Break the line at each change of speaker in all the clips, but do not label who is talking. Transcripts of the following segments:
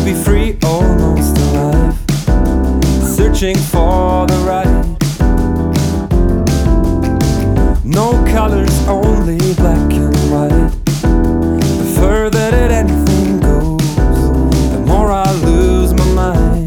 be free, almost alive, searching for the right. No colors, only black and white. The further that anything goes, the more I lose my mind.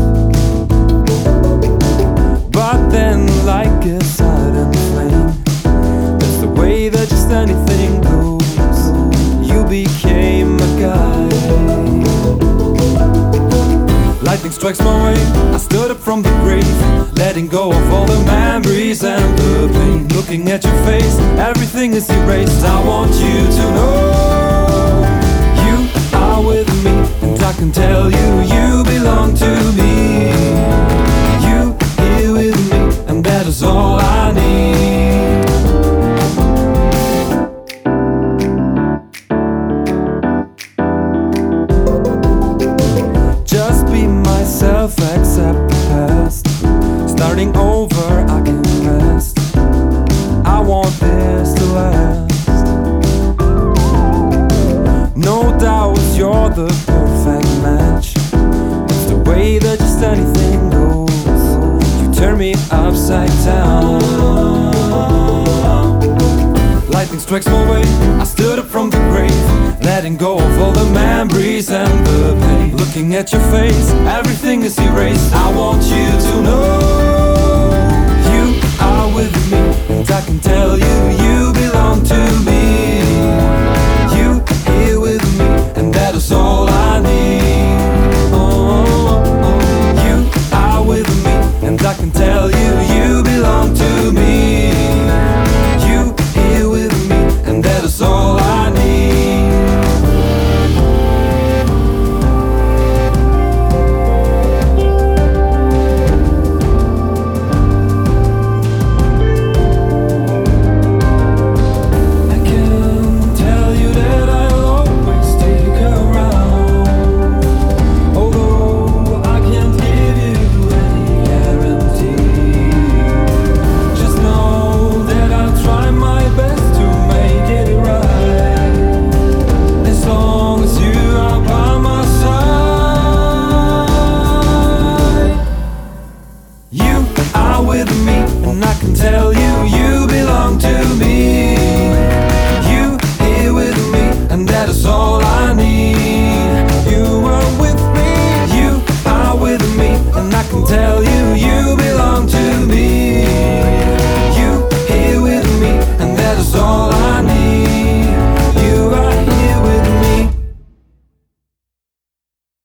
But then, like a sudden flame, that's the way that just anything goes. You became a guide. Lightning strikes my way, I stood up from the grave, letting go of all the memories and the pain. Looking at your face, everything is erased. I want you to know you are with me, and I can tell you, you belong to me. You here with me, and that is all I need. Just be myself, accept the past. Starting over, I can rest. I want this to last. No doubt you're the perfect match. It's the way that just anything goes. You turn me upside down. Lightning strikes my way, I stood up from the grave, letting go of all the memories and the pain. Looking at your face, everything is erased. I want you to know you are with me, and I can tell you, you belong to me.